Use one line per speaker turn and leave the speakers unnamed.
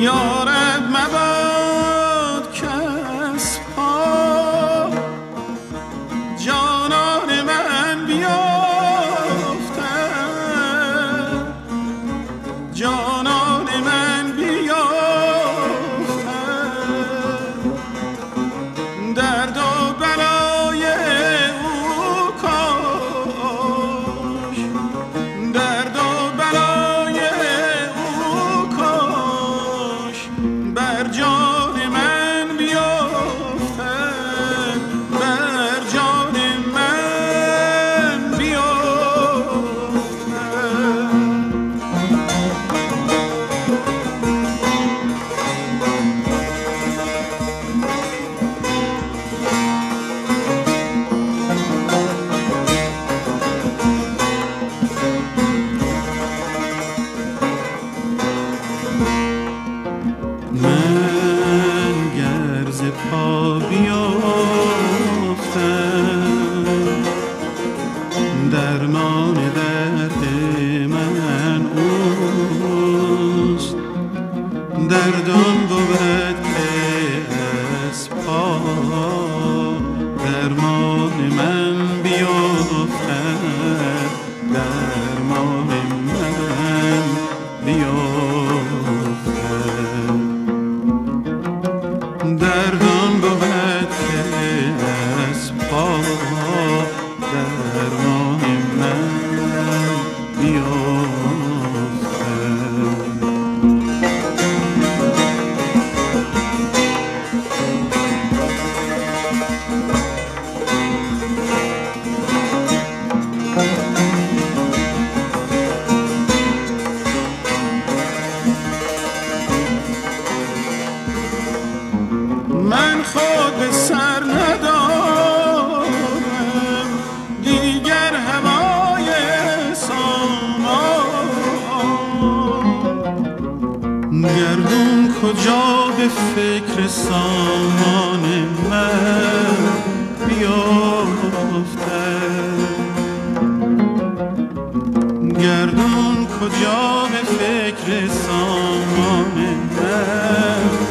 یارب مباد کس پا جانان من بیافته جانان من بیافته درد و بلای او کاش درد و بلای او کاش بر جان من بیافته بر جان من بیافته من گرز پا بیافتم درمان درد من اوست دردم بود که از پا درمان من بیافتم درمان من بیافتم دردان بود که از پا درمان من بیافتم من خود به سر ندارم دیگر هوای سامان گردون کجا به فکر سامان من بیافته گردون کجا به فکر سامان من